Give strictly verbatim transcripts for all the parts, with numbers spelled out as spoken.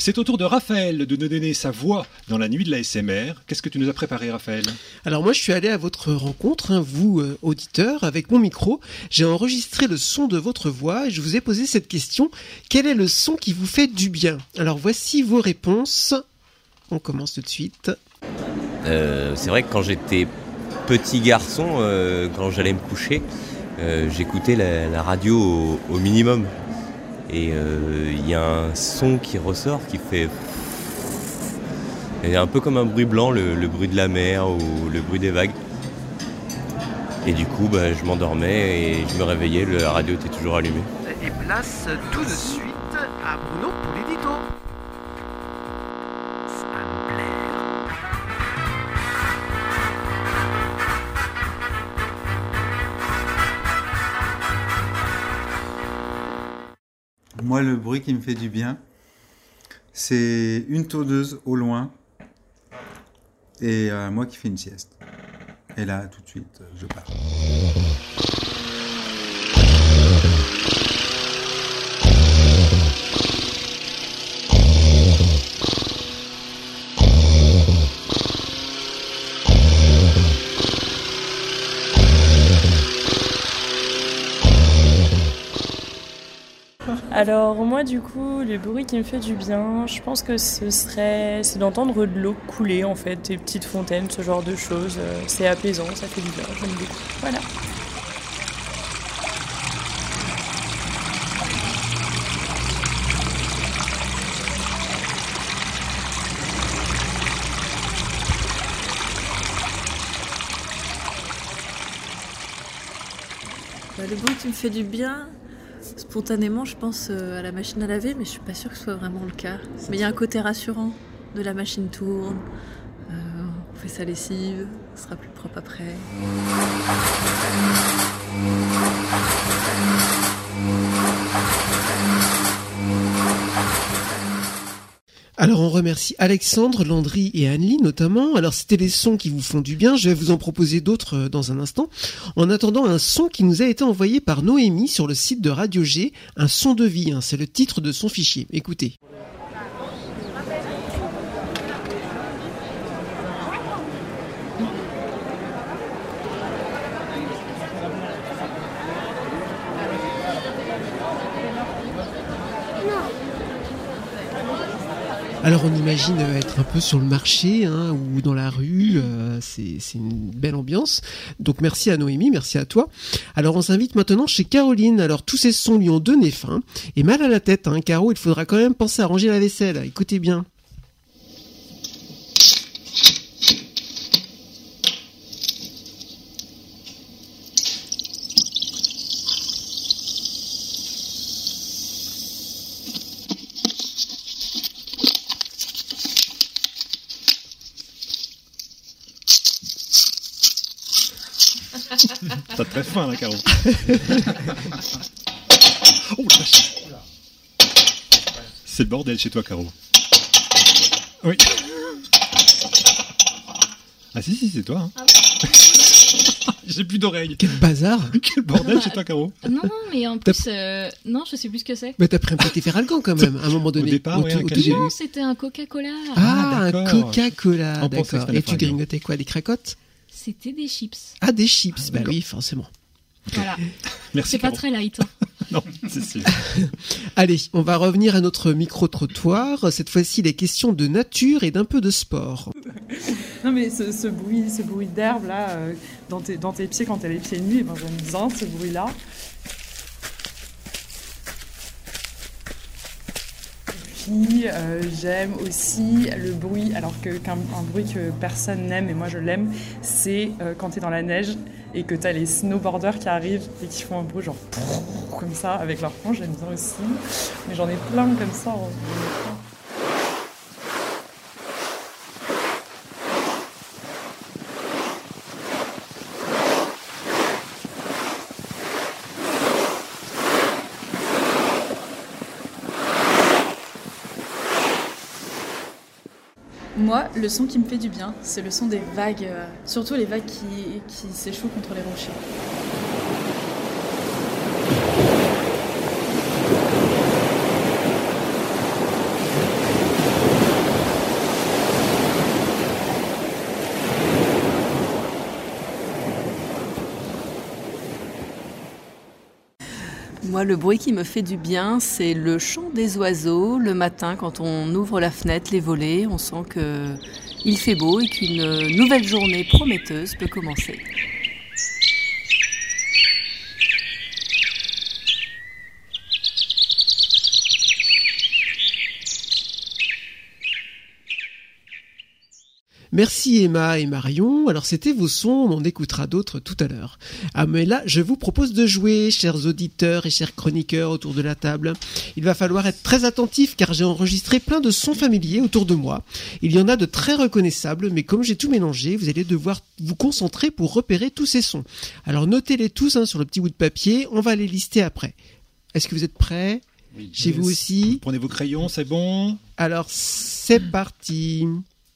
C'est au tour de Raphaël de nous donner sa voix dans la nuit de l'A S M R. Qu'est-ce que tu nous as préparé, Raphaël ? Alors moi, je suis allé à votre rencontre, hein, vous, euh, auditeurs, avec mon micro. J'ai enregistré le son de votre voix et je vous ai posé cette question. Quel est le son qui vous fait du bien ? Alors voici vos réponses. On commence tout de suite. Euh, c'est vrai que quand j'étais petit garçon, euh, quand j'allais me coucher, euh, j'écoutais la, la radio au, au minimum. Et il euh, y a un son qui ressort qui fait... Et un peu comme un bruit blanc, le, le bruit de la mer ou le bruit des vagues. Et du coup, bah, je m'endormais et je me réveillais, la radio était toujours allumée. Et place tout de suite à Bruno pour l'édito. Ça va me plaire. Moi, le bruit qui me fait du bien, c'est une tondeuse au loin et euh, moi qui fais une sieste. Et là, tout de suite, je pars. Alors moi du coup, le bruit qui me fait du bien, je pense que ce serait, c'est d'entendre de l'eau couler en fait, des petites fontaines, ce genre de choses. C'est apaisant, ça fait du bien, j'aime beaucoup. Voilà. Bah, le bruit qui me fait du bien, spontanément, je pense à la machine à laver, mais je suis pas sûre que ce soit vraiment le cas. Mais il y a un côté rassurant, de la machine tourne, euh, on fait sa lessive, on sera plus propre après. Alors on remercie Alexandre, Landry et Anne-Lie notamment. Alors c'était les sons qui vous font du bien, je vais vous en proposer d'autres dans un instant. En attendant, un son qui nous a été envoyé par Noémie sur le site de Radio G, un son de vie, hein, c'est le titre de son fichier. Écoutez. Alors on imagine être un peu sur le marché hein, ou dans la rue, euh, c'est, c'est une belle ambiance. Donc merci à Noémie, merci à toi. Alors on s'invite maintenant chez Caroline. Alors tous ces sons lui ont donné faim et mal à la tête. Hein. Caro, il faudra quand même penser à ranger la vaisselle. Écoutez bien. T'as très faim là, Caro. Oh la vache. C'est le bordel chez toi, Caro. Oui. Ah si, si, c'est toi. Hein. Ah oui. J'ai plus d'oreilles. Quel bazar. Quel bordel chez toi, Caro. Non, non, mais en plus, euh, non, je sais plus ce que c'est. Mais t'as pris un petit Feralgan quand même, à un moment donné. Au départ, au oui, tout, un au cachet. Non, c'était un Coca-Cola. Ah, Ah, un d'accord. Coca-Cola, On pensait que d'accord. c'était Et tu Feralgan. grignotais quoi, des cracottes? C'était des chips. Ah, des chips, Ah, bah d'accord. oui, forcément. Voilà. Merci, C'est pas Caro. très light. Hein. Non, c'est sûr. Allez, on va revenir à notre micro-trottoir. Cette fois-ci, les questions de nature et d'un peu de sport. Non mais ce, ce bruit, ce bruit d'herbe là, euh, dans, tes, dans tes pieds quand t'as les pieds nus, eh ben, j'aime bien ce bruit-là. Puis euh, j'aime aussi le bruit, alors que, qu'un un bruit que personne n'aime et moi je l'aime, c'est euh, quand t'es dans la neige et que t'as les snowboarders qui arrivent et qui font un bruit genre comme ça avec leurs poings, j'aime bien aussi. Mais j'en ai plein comme ça. J'en ai plein. Moi, le son qui me fait du bien, c'est le son des vagues, euh, surtout les vagues qui, qui s'échouent contre les rochers. Moi, le bruit qui me fait du bien, c'est le chant des oiseaux. Le matin, quand on ouvre la fenêtre, les volets, on sent qu'il fait beau et qu'une nouvelle journée prometteuse peut commencer. Merci Emma et Marion. Alors c'était vos sons, on en écoutera d'autres tout à l'heure. Ah mais là, je vous propose de jouer, chers auditeurs et chers chroniqueurs autour de la table. Il va falloir être très attentif car j'ai enregistré plein de sons familiers autour de moi. Il y en a de très reconnaissables, mais comme j'ai tout mélangé, vous allez devoir vous concentrer pour repérer tous ces sons. Alors notez-les tous hein, sur le petit bout de papier, on va les lister après. Est-ce que vous êtes prêts ? Oui, Chez vous aussi ? Prenez vos crayons, c'est bon ? Alors c'est parti.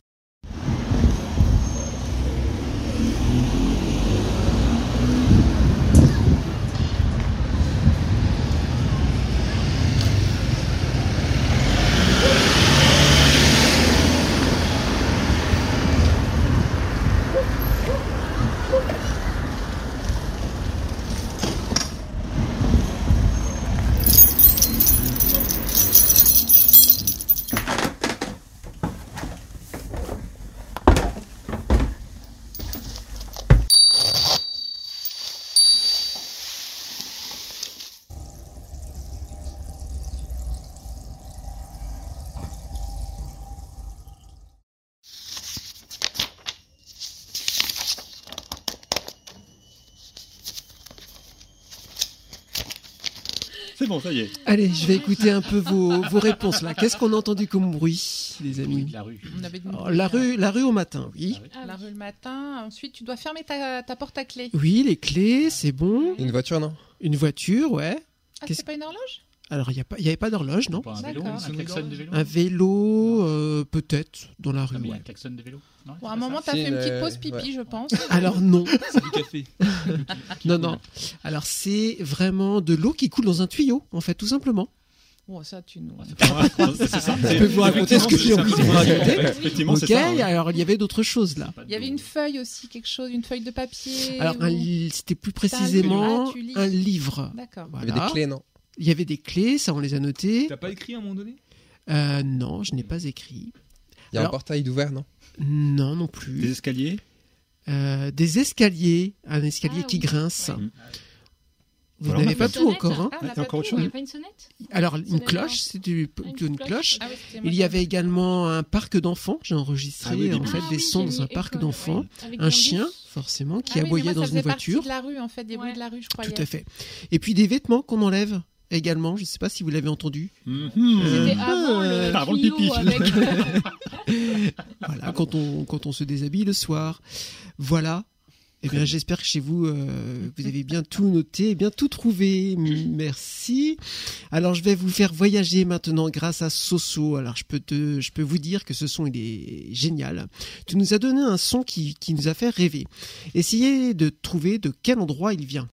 C'est bon, ça y est. Allez, je vais écouter un peu vos, vos réponses là. Qu'est-ce qu'on a entendu comme bruit, les amis ? La rue. On avait dit- Alors, la rue, la rue au matin, oui. La rue le matin. Ensuite, tu dois fermer ta, ta porte à clé. Oui, les clés, c'est bon. Une voiture, non ? Une voiture, ouais. Ah, Qu'est-ce- c'est pas une horloge ? Alors, il n'y a pas d'horloge, non ? Pas un vélo, D'accord. un klaxon de vélo. Un vélo, euh, peut-être, dans la rue. Ah, mais il y a ouais. un klaxon de vélo. Non, Bon, c'est à pas un moment, ça. t'as Si, fait une euh, petite pause pipi, ouais. je pense. Alors non, C'est du café. non, non. Alors c'est vraiment de l'eau qui coule dans un tuyau, en fait, tout simplement. Bon, ça, tu nous. C'est pas vrai. C'est ça. Je peux vous raconter ce que j'ai envie de vous raconter. Effectivement, Ok, c'est ça. ouais. alors il y avait d'autres choses là. Il y avait une feuille aussi, quelque chose, une feuille de papier. Alors ou- un li- c'était plus T'as un précisément livre. Ah, tu lis. un livre. D'accord. Il y avait Voilà. des clés, non ? Il y avait des clés, ça on les a notées. T'as pas écrit à un moment donné ? Euh, non, je n'ai pas écrit. Il y a Alors- un portail d'ouvert, non ? Non, non Des plus. escaliers. Euh, des escaliers, un escalier Ah, qui oui. grince. Ouais. Vous Alors, n'avez on a pas fait tout une encore, hein. Ah, on Il y n'a a pas encore autre tout. Il n'y chose. a pas une sonnette ? Alors une Sonnette cloche, d'avant. c'est du- Ah, une plutôt une cloche. cloche. Ah oui, c'était moi Il qui y avait avais- également un parc d'enfants. J'ai enregistré Ah oui, des en bus. fait Ah des oui, sons j'ai dans un mis parc école, d'enfants. ouais. Avec Un un chien, bus. forcément, qui Ah oui, mais aboyait moi, dans ça une faisait partie voiture. de la rue, en fait, des bruits Ouais. de la rue, je croyais. Tout à fait. Et puis des vêtements qu'on enlève également. Je ne sais pas si vous l'avez entendu. Mhm. C'était Euh, avant le avant le Clio pipi. avec... Voilà, quand on, quand on se déshabille le soir. Voilà. Eh bien, j'espère que chez vous, euh, vous avez bien tout noté, bien tout trouvé. M- Merci. Alors, je vais vous faire voyager maintenant grâce à Soso. Alors, je peux te, je peux vous dire que ce son, il est génial. Tu nous as donné un son qui, qui nous a fait rêver. Essayez de trouver de quel endroit il vient.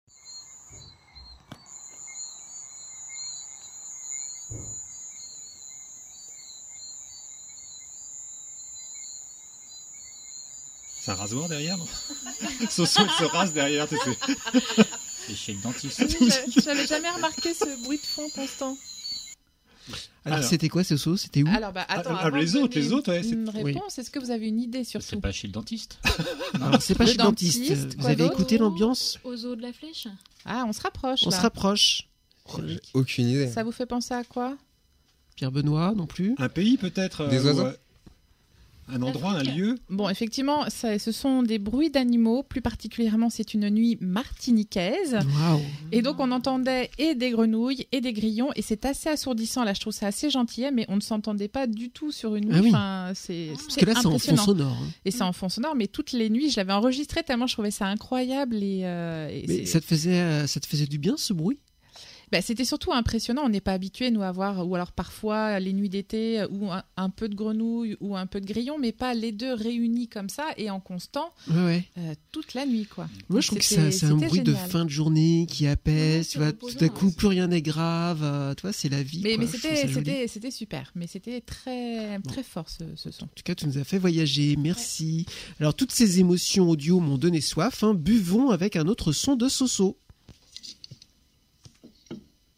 C'est un rasoir derrière, non Soso, elle se rase derrière, tu sais. C'est chez le dentiste. Oui, j'a- J'avais jamais remarqué ce bruit de fond constant. Alors, Alors. c'était quoi Soso? C'était où? Alors, bah, attends, ah, avant les de autres, donner les autres, ouais, une c'est- réponse, est-ce que vous avez une idée C'est surtout? pas chez le dentiste. Alors, c'est pas Le chez le dentiste. dentiste, Vous quoi avez d'autre écouté l'ambiance? Aux eaux de la flèche. Ah, on se rapproche On là. se rapproche. J'ai aucune idée. Ça vous fait penser à quoi? Pierre Benoît non plus. Un pays peut-être euh, Des ou, oiseaux euh, Un endroit, un L'Afrique. lieu. Bon, effectivement, ça- ce sont des bruits d'animaux. Plus particulièrement, c'est une nuit martiniquaise. Waouh. Et donc, on entendait et des grenouilles et des grillons. Et c'est assez assourdissant. Là, je trouve ça assez gentil, mais on ne s'entendait pas du tout sur une nuit. Ah oui. Enfin, c'est Parce c'est que là, c'est en fond impressionnant. sonore. hein. Et c'est en fond sonore, mais toutes les nuits, je l'avais enregistré tellement je trouvais ça incroyable. Et, euh, et Mais c'est- ça te faisait, euh, ça te faisait du bien ce bruit? Bah, c'était surtout impressionnant. On n'est pas habitué, nous, à voir, ou alors parfois les nuits d'été, euh, ou un, un peu de grenouille ou un peu de grillon, mais pas les deux réunis comme ça et en constant Ouais, ouais. euh, toute la nuit, quoi. Moi, je trouve que C'était- c'est c'est un c'était bruit de génial. fin de journée qui apaise. Ouais, tu c'est vois, reposant, tout d'un coup, ouais. plus rien n'est grave. euh, tu vois, c'est la vie. Mais, quoi. mais Je trouve c'était, ça joli. c'était, c'était super. Mais c'était très, très fort ce, ce son. En tout cas, tu nous as fait voyager. Merci. Alors, toutes ces émotions audio m'ont donné soif. hein. Buvons avec un autre son de Soso.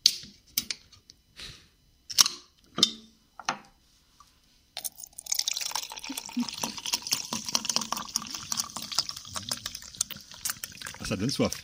ça donne soif.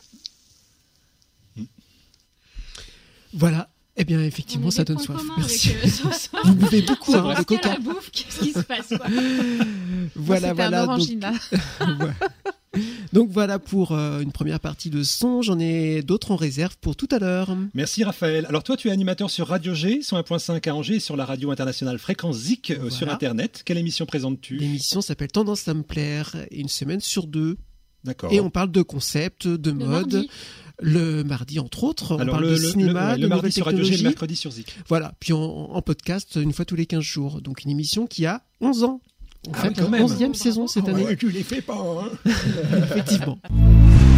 Voilà. Eh bien, effectivement, On a ça des donne points soif. communs Merci. avec, euh, ce soir. Vous buvez beaucoup hein, Parce de qu'à coca. la bouffe, qu'est-ce qui se passe quoi Voilà, C'était voilà. un Donc, orangina. Ouais. Donc voilà pour euh, une première partie de son. J'en ai d'autres en réserve pour tout à l'heure. Merci Raphaël. Alors toi, tu es animateur sur Radio G, cent un point cinq à Angers, et sur la radio internationale Fréquence Zik euh, Voilà. sur Internet. Quelle émission présentes-tu ? L'émission s'appelle Tendance à me plaire, et une semaine sur deux. D'accord. Et on parle de concept, de Le mode. mardi. Le mardi, entre autres, on Alors parle le, de le- cinéma, le, de le mardi nouvelles sur Radio G, le technologies. mercredi sur Zik. Voilà, puis en, en podcast une fois tous les quinze jours. Donc une émission qui a onze ans. En Ah fait, oui, quand même. onzième saison cette Ah année. ouais, tu les fais pas, hein. Effectivement.